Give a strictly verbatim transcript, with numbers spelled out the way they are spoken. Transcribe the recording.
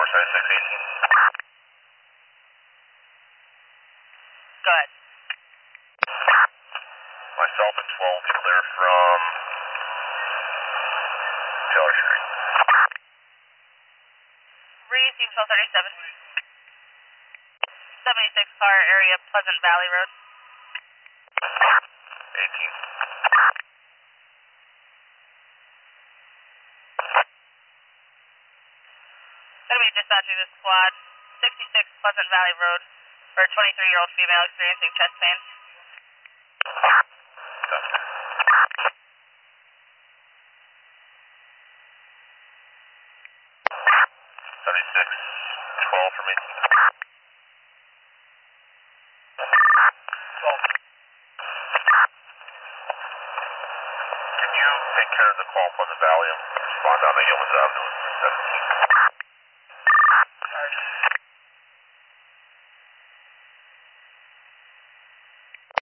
seventy-six eighteen. Go ahead. Myself and twelve clear from Taylor Street. Reed, Team twelve thirty-seven. seventy-six car area, Pleasant Valley Road. eighteen. Gonna be dispatching this squad, sixty-six Pleasant Valley Road, for a twenty-three-year-old female experiencing chest pain. seventy-six twelve from eighteen. twelve. Can you take care of the call Pleasant Valley and respond down the Yeoman's Avenue for seventeen?